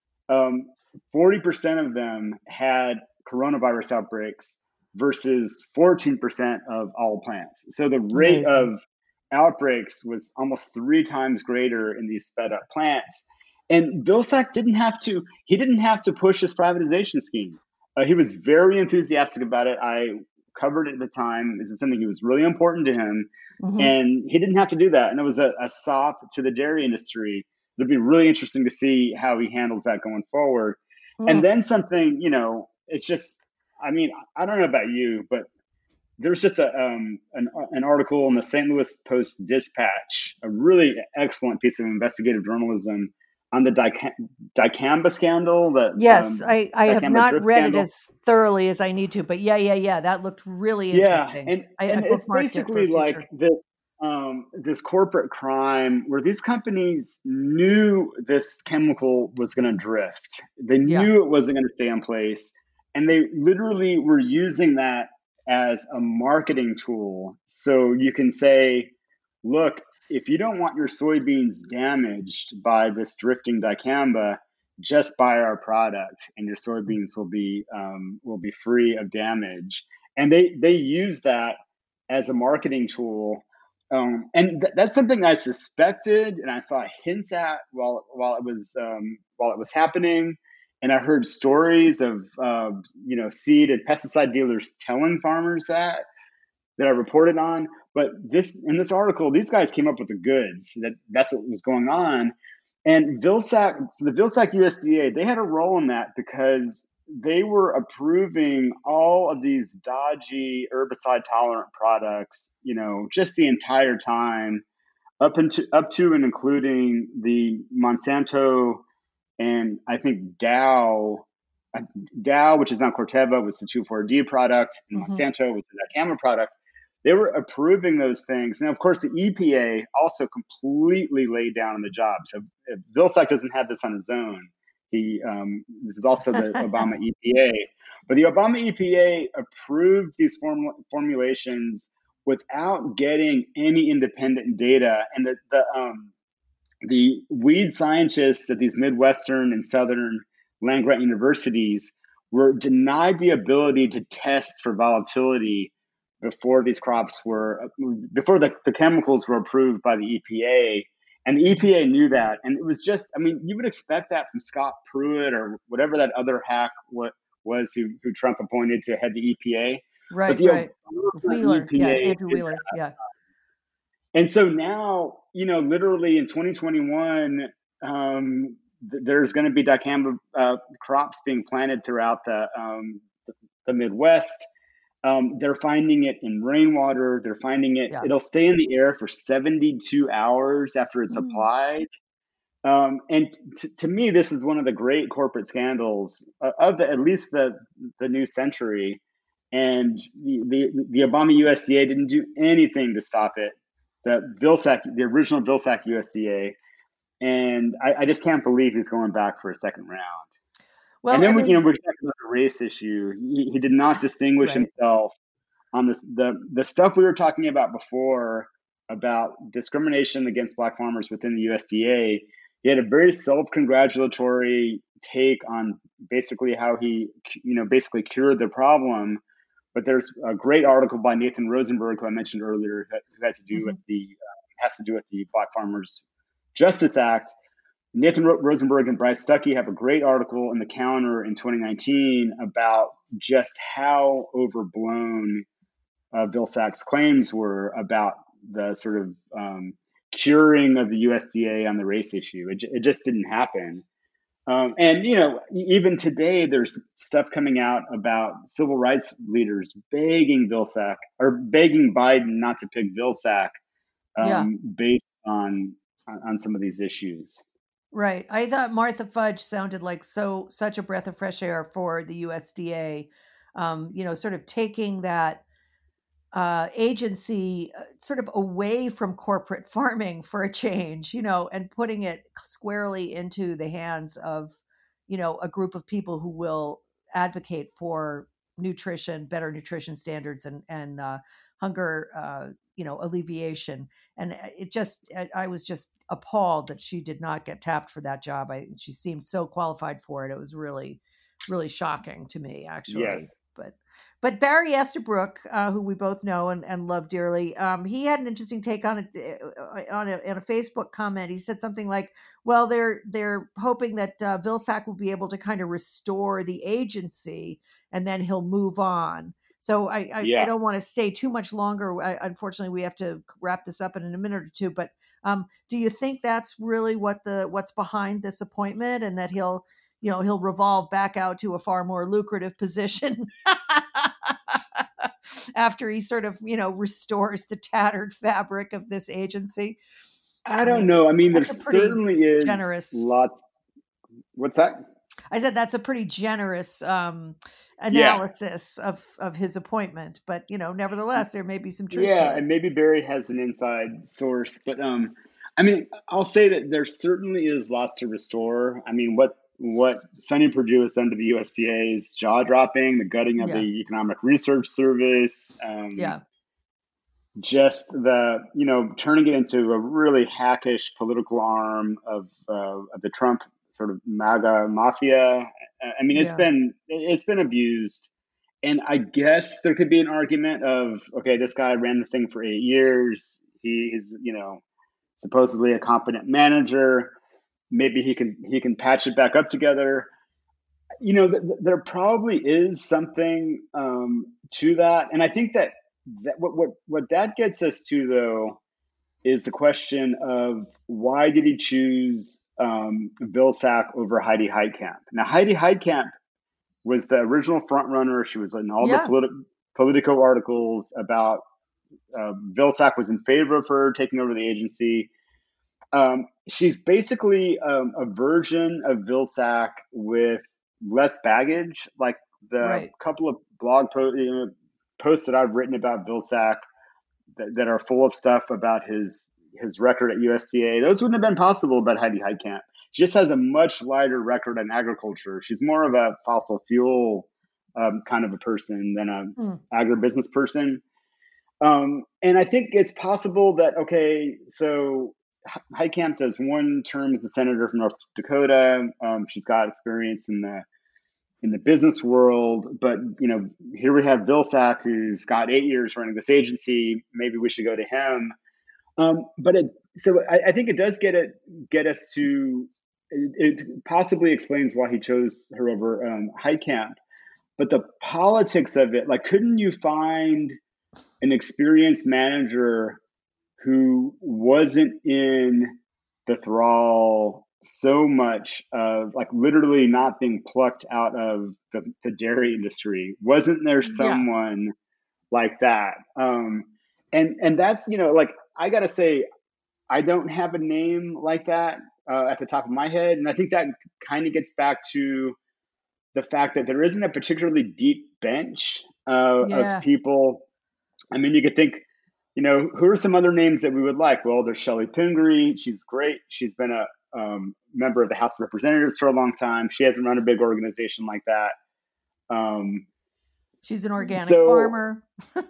40% of them had coronavirus outbreaks versus 14% of all plants. So the rate of outbreaks was almost 3 times greater in these sped up plants. And Vilsack didn't have to push this privatization scheme. He was very enthusiastic about it. I covered it at the time. This is something that was really important to him. Mm-hmm. And he didn't have to do that. And it was a sop to the dairy industry. It'll be really interesting to see how he handles that going forward. And then something, it's just, I mean, I don't know about you, but there was just an article in the St. Louis Post-Dispatch, a really excellent piece of investigative journalism on the dicamba scandal. Yes, I have not read scandal. It as thoroughly as I need to, but yeah, that looked really interesting. And it's basically like this corporate crime where these companies knew this chemical was going to drift. They knew it wasn't going to stay in place. And they literally were using that as a marketing tool. So you can say, look, if you don't want your soybeans damaged by this drifting dicamba, just buy our product and your soybeans will be free of damage. And they use that as a marketing tool. And that's something I suspected and I saw hints at while it was happening. And I heard stories of seed and pesticide dealers telling farmers that I reported on. But in this article, these guys came up with the goods. That's what was going on. And the Vilsack USDA, they had a role in that because they were approving all of these dodgy herbicide tolerant products, just the entire time up to and including the Monsanto and I think Dow, which is now Corteva, was the 2,4-D product, and Monsanto was the dicamba product. They were approving those things. And of course, the EPA also completely laid down on the job. So Vilsack doesn't have this on his own. This is also the Obama EPA. But the Obama EPA approved these formulations without getting any independent data. And the weed scientists at these Midwestern and Southern land-grant universities were denied the ability to test for volatility before the chemicals were approved by the EPA. And the EPA knew that. And it was just, you would expect that from Scott Pruitt or whatever that other hack was who Trump appointed to head the EPA. Right. Wheeler. EPA Andrew Wheeler. Yeah. And so now, literally in 2021, there's going to be dicamba crops being planted throughout the Midwest. They're finding it in rainwater. They're finding it. Yeah. It'll stay in the air for 72 hours after it's applied. And to me, this is one of the great corporate scandals of at least the new century. And the Obama USDA didn't do anything to stop it. The original Vilsack USDA. And I just can't believe he's going back for a second round. Well, and then we're talking about the race issue. He did not distinguish himself on this. The stuff we were talking about before about discrimination against Black farmers within the USDA. He had a very self-congratulatory take on basically how he, basically cured the problem. But there's a great article by Nathan Rosenberg, who I mentioned earlier, who has to do with the Black Farmers Justice Act, Nathan Rosenberg and Bryce Stuckey have a great article in the Counter in 2019 about just how overblown Vilsack's claims were about the sort of curing of the USDA on the race issue. It just didn't happen. And, even today, there's stuff coming out about civil rights leaders begging Vilsack or begging Biden not to pick Vilsack based on some of these issues. Right. I thought Martha Fudge sounded like such a breath of fresh air for the USDA, sort of taking that agency sort of away from corporate farming for a change, and putting it squarely into the hands of, a group of people who will advocate for nutrition, better nutrition standards and hunger, alleviation. And I was just appalled that she did not get tapped for that job. She seemed so qualified for it. It was really, really shocking to me, actually. Yes. But Barry Estabrook, who we both know and love dearly, he had an interesting take on it on a Facebook comment. He said something like, "Well, they're hoping that Vilsack will be able to kind of restore the agency, and then he'll move on." So I don't want to stay too much longer. Unfortunately, we have to wrap this up in a minute or two. But do you think that's really what's behind this appointment, and that he'll revolve back out to a far more lucrative position after he sort of, restores the tattered fabric of this agency? I don't know. I mean, there certainly is generous. Lots. What's that? I said that's a pretty generous analysis of his appointment, but nevertheless, there may be some truth to it. And maybe Barry has an inside source, but I mean, I'll say that there certainly is lots to restore. I mean, what Sonny Perdue has done to the USDA is jaw-dropping. The gutting of the Economic Research Service. Just the turning it into a really hackish political arm of the Trump sort of MAGA mafia. I mean, it's been abused, and I guess there could be an argument of, okay, this guy ran the thing for 8 years. He is supposedly a competent manager. Maybe he can patch it back up together. There probably is something to that, and I think that what that gets us to, though, is the question of why did he choose Vilsack over Heidi Heitkamp? Now, Heidi Heitkamp was the original front runner. She was in all the Politico articles about Vilsack was in favor of her taking over the agency. She's basically a version of Vilsack with less baggage. Like the couple of blog posts that I've written about Vilsack that are full of stuff about his record at USDA, those wouldn't have been possible about Heidi Heitkamp. She just has a much lighter record in agriculture. She's more of a fossil fuel kind of a person than an agribusiness person. And I think it's possible that, okay, so Heitkamp does one term as a senator from North Dakota. She's got experience in the business world, but here we have Vilsack, who's got 8 years running this agency. Maybe we should go to him. So I think it does get us to. It possibly explains why he chose her over Heitkamp, but the politics of it, like, couldn't you find an experienced manager who wasn't in the thrall so much of, like, literally not being plucked out of the dairy industry? Wasn't there someone like that? And that's, like, I got to say, I don't have a name like that at the top of my head. And I think that kind of gets back to the fact that there isn't a particularly deep bench of people. I mean, you could think, who are some other names that we would like? Well, there's Shelley Pingree. She's great. She's been a member of the House of Representatives for a long time. She hasn't run a big organization like that. She's an organic farmer.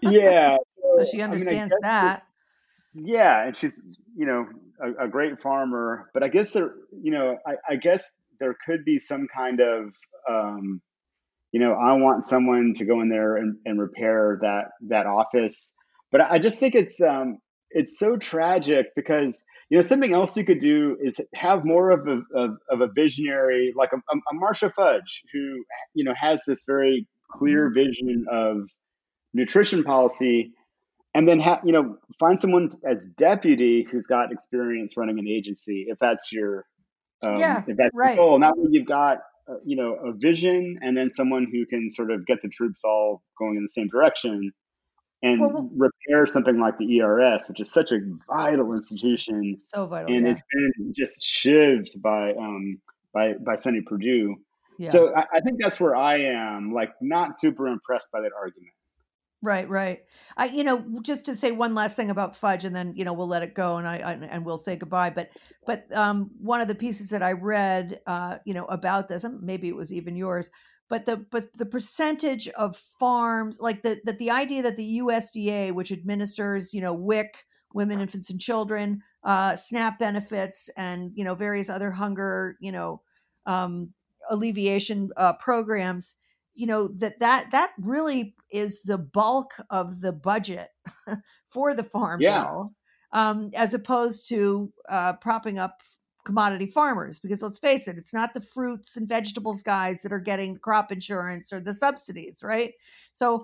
So she understands that. And she's, a great farmer. But I guess I guess there could be some kind of, I want someone to go in there and repair that office. But I just think it's it's so tragic because, something else you could do is have more of a visionary, like a Marcia Fudge, who, has this very clear vision of nutrition policy, and then find someone as deputy who's got experience running an agency, if that's your if that's right. your goal. Now you've got a vision, and then someone who can sort of get the troops all going in the same direction and repair something like the ERS, which is such a vital institution. So vital, and it's been just shivved by Sonny Perdue. Yeah. So I think that's where I am, like, not super impressed by that argument. Right. Just to say one last thing about Fudge, and then we'll let it go, and we'll say goodbye. But one of the pieces that I read, about this, maybe it was even yours, but the percentage of farms, like the idea that the USDA, which administers WIC, Women, Infants, and Children, SNAP benefits, and various other hunger alleviation programs, that really is the bulk of the budget for the farm bill, as opposed to propping up commodity farmers. Because let's face it, it's not the fruits and vegetables guys that are getting crop insurance or the subsidies, right? So,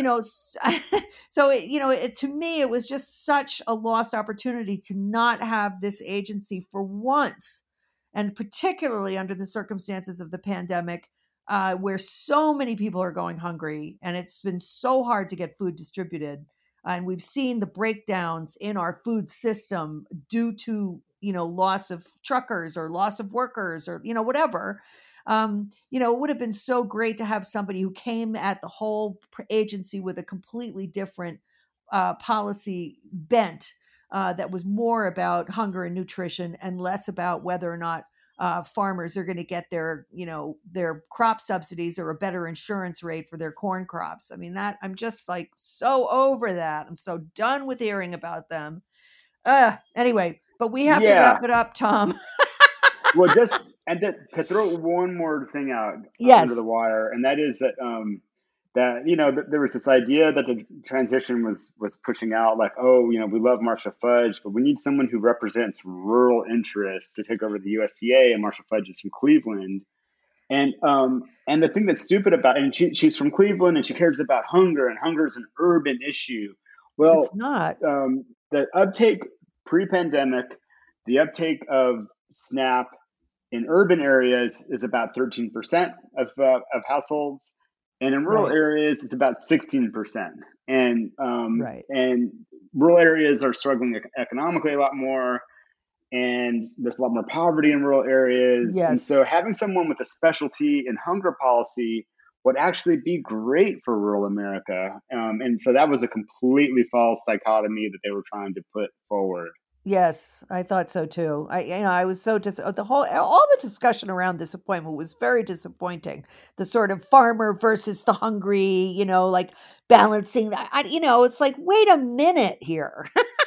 to me, it was just such a lost opportunity to not have this agency for once, and particularly under the circumstances of the pandemic, where so many people are going hungry, and it's been so hard to get food distributed. And we've seen the breakdowns in our food system due to, loss of truckers or loss of workers or, whatever. It would have been so great to have somebody who came at the whole agency with a completely different policy bent that was more about hunger and nutrition and less about whether or not farmers are going to get their crop subsidies or a better insurance rate for their corn crops. I mean, I'm just like so over that. I'm so done with hearing about them. Anyway, but we have to wrap it up, Tom. Well, to throw one more thing out under the wire, and that is that there was this idea that the transition was pushing out, like, we love Marcia Fudge, but we need someone who represents rural interests to take over the USDA, and Marcia Fudge is from Cleveland. And the thing that's stupid about it, and she's from Cleveland, and she cares about hunger, and hunger is an urban issue. Well, it's not. The uptake pre-pandemic, the uptake of SNAP in urban areas is about 13% of households. And in rural areas, it's about 16%. And rural areas are struggling economically a lot more. And there's a lot more poverty in rural areas. Yes. And so having someone with a specialty in hunger policy would actually be great for rural America. And so that was a completely false dichotomy that they were trying to put forward. Yes, I thought so too. I was so all the discussion around this appointment was very disappointing. The sort of farmer versus the hungry, like balancing that. It's like, wait a minute here.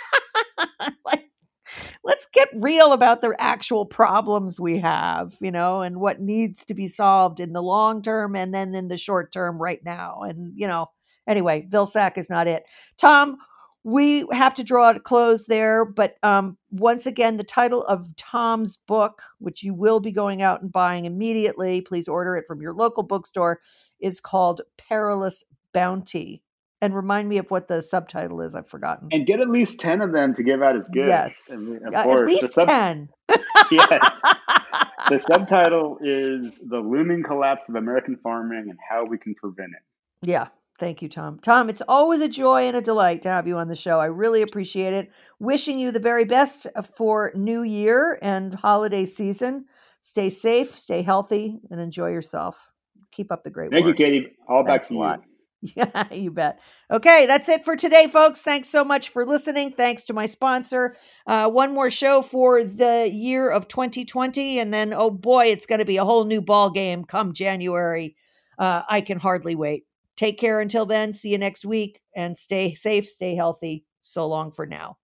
Like, let's get real about the actual problems we have, and what needs to be solved in the long term and then in the short term right now. And, anyway, Vilsack is not it. Tom, we have to draw it close there, but once again, the title of Tom's book, which you will be going out and buying immediately, please order it from your local bookstore, is called Perilous Bounty. And remind me of what the subtitle is. I've forgotten. And get at least 10 of them to give out as gifts. Yes, of course. At least 10. Yes. The subtitle is The Looming Collapse of American Farming and How We Can Prevent It. Yeah. Thank you, Tom. Tom, it's always a joy and a delight to have you on the show. I really appreciate it. Wishing you the very best for New Year and holiday season. Stay safe, stay healthy, and enjoy yourself. Keep up the great work. Thank you, Katie. All back to you. Yeah, you bet. Okay, that's it for today, folks. Thanks so much for listening. Thanks to my sponsor. One more show for the year of 2020, and then, oh boy, it's going to be a whole new ball game come January. I can hardly wait. Take care until then. See you next week, and stay safe, stay healthy. So long for now.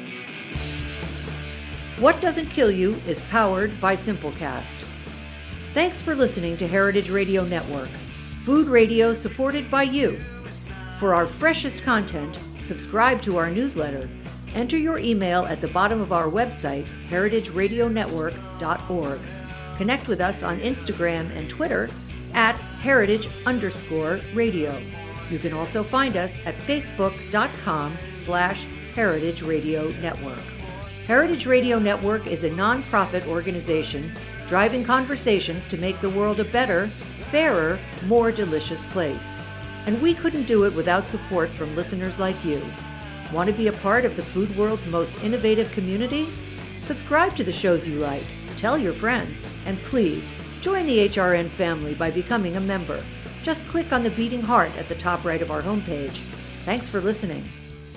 What Doesn't Kill You is powered by Simplecast. Thanks for listening to Heritage Radio Network, food radio supported by you. For our freshest content, subscribe to our newsletter. Enter your email at the bottom of our website, heritageradionetwork.org. Connect with us on Instagram and Twitter at @heritage_radio. You can also find us at facebook.com/Heritage Radio Network. Heritage Radio Network is a nonprofit organization driving conversations to make the world a better, fairer, more delicious place. And we couldn't do it without support from listeners like you. Want to be a part of the food world's most innovative community? Subscribe to the shows you like, tell your friends, and please join the HRN family by becoming a member. Just click on the beating heart at the top right of our homepage. Thanks for listening.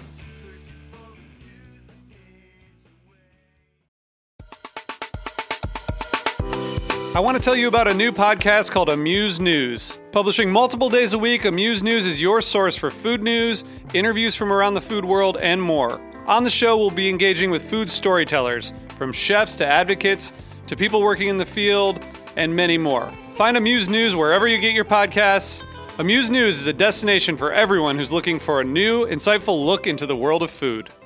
I want to tell you about a new podcast called Amuse News. Publishing multiple days a week, Amuse News is your source for food news, interviews from around the food world, and more. On the show, we'll be engaging with food storytellers, from chefs to advocates to people working in the field, and many more. Find Amuse News wherever you get your podcasts. Amuse News is a destination for everyone who's looking for a new, insightful look into the world of food.